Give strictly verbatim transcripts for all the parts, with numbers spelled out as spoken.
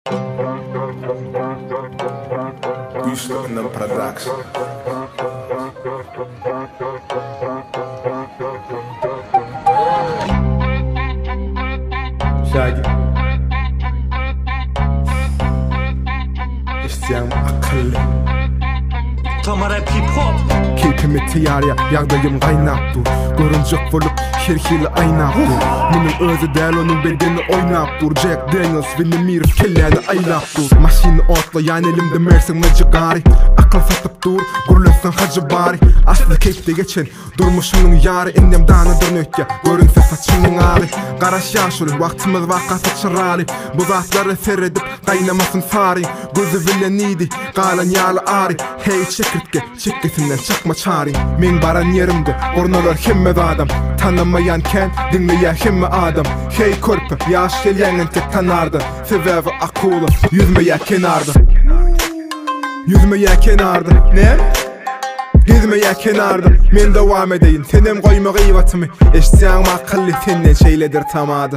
Güçlüğünden Production. Şagi İsteyen akıllı Tamara hip hop Keyfimi tiyarya yağdayım kaynap dur Görüncek bolup şerhili aynap dur Minin özü del onun bedeni oynap dur Jack Daniels Vinimir kelleni aylap dur Maşini otla yan elimde Mersin Magigari Akıl satıp dur gurlesin hacı bari Aslı keyfte geçen durmuşunun yarı Ennem danıdır nötya görünse saçının ağrı Qaraş yaşul vaktimiz vakası çırali Bu zatları seyredip kaynamasın fari Gözü villeniydi qalan yağlı ağrı Hey çekirtke çekkesinden çakma çari Men baran yerimde ornalar hemme adam Tanımayan ken dinleyen hemme adam Hey körpü yaş gelyenin tek tanardı Sebebi akulu yüzmeye kenardı Yüzmeye kenardı Ne? Gizmeye kenardı Men devam edeyim Senem koyma gıyvatımı Eştiyan akıllı senden şeyledir tamadı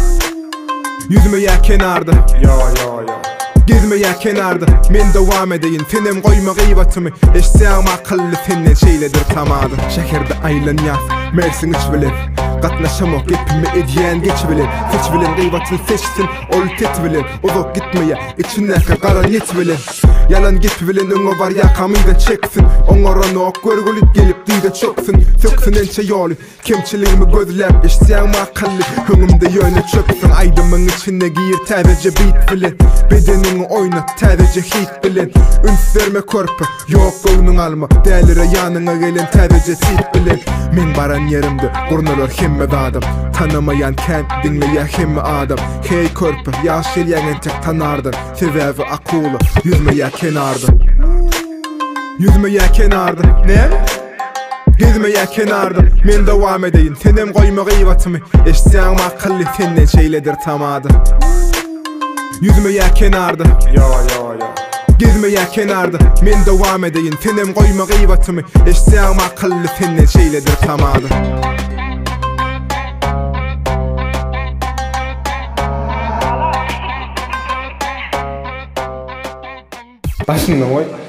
Yüzmeye kenardı Yo yo yo Gizmeye kenardı Men devam edeyim Senem koyma gıyvatımı Eştiyan akıllı senden şeyledir tamadı Şehirde aylan yaz Mersin iç bilen Katnaşamok ipimi ediyen geç bilen Seç bilen gıyvatını seçsin Ol tet bilen Uzak gitmeye içindeki karan yet bilen Yalan git bilen önü var ya kamıyla çeksin Onlara nok görgülüp gelip dide çöksün Söksün ençe yolu Kemçiliğimi gözlep İştiyan akıllı Hünümde yöne çöksün Aydımın içine giyir tədəcə beat bilen Bedenini oynat tədəcə hit bilen Üns verme körpü Yok gönlün alma Dəlirə yanına gelen tədəcə sit bilen Men baran yerimde Gurnalar hemme adam Tanımayan ken dinleyen hemme adam Hey körpü yaş gelyenin tek tanardın Sebebi akulu yüzmeye kenardı Yüzmeye kenardı Ne? Gizmeye kenardı Men devam edeyim Senem koyma gıyvatımı Eştiyan akıllı senden şeyledir tamadı Yüzmeye kenardı Yo yo yo Gizmeye kenardı Men devam edeyim Senem koyma gıyvatımı Eştiyan akıllı senden şeyledir tamadı Başını koy